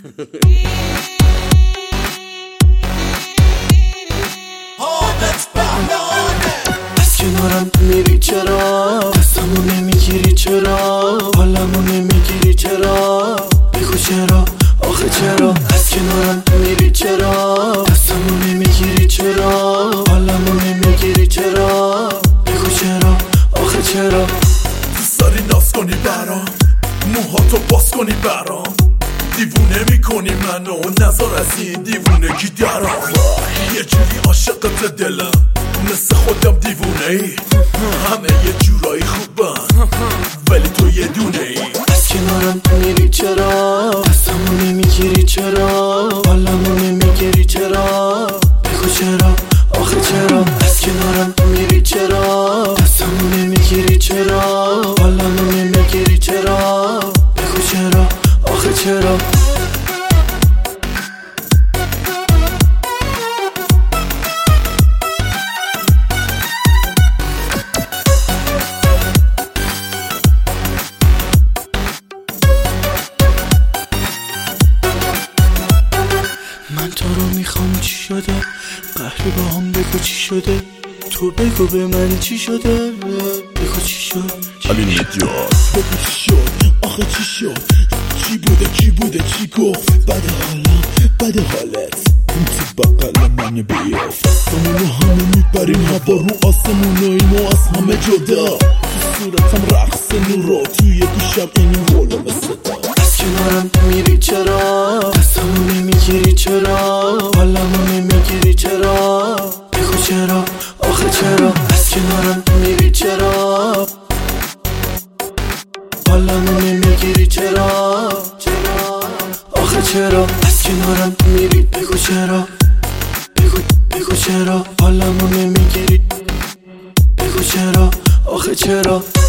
از کنارم میری چرا؟ دستمو نمیگیری چرا؟ حالمو نمیگیری چرا؟ بگو چرا؟ آخه چرا؟ از کنارم میری چرا؟ دستمو نمیگیری چرا؟ حالمو نمیگیری چرا؟ بگو چرا؟ آخه چرا؟ دوست داری ناز کنی برام، موهاتو باز کنی برام، دیوونه میکنی منو، نظر از این دیوونگی درام. یه جوری عاشقت دلم، مثل خودم دیوونه ای، همه یه جورایی خوبن ولی تو یه دونه ای. از کنارم میری چرا؟ دستمو نمیگیری چرا؟ حالمو نمیگیری چرا؟ بگو چرا؟ آخه چرا؟ از کنارم میری چرا؟ دستمو نمیگیری چرا؟ حالمو نمیگیری چرا؟ بگو چرا؟ آخه چرا؟ من تو رو میخوام، چی شده؟ قهری با هم بگو چی شده؟ تو بگو به من چی شده؟ بگو چی شد؟ علی نجات بگو چی شد؟ آخه چی شد؟ چی بوده چی گفت؟ بد حالم بد حالت اون تو بقل من بیافت، همونو همه میبریم هوا رو آسمون و اینو از همه جدا، تو صورتم رقص نورا، توی گوشم این قول مثل دا. از کنارم میری چرا؟ دستمو نمیگیری چرا؟ حالمو نمیگیری چرا؟ بگو چرا؟ آخه چرا؟ از کنارم میری چرا؟ حالمو نمیگیری چرا؟ آخه چرا؟ از کنارم میری، بگو چرا؟ بگو چرا؟ حالمو نمیگیری، بگو چرا؟ آخه چرا؟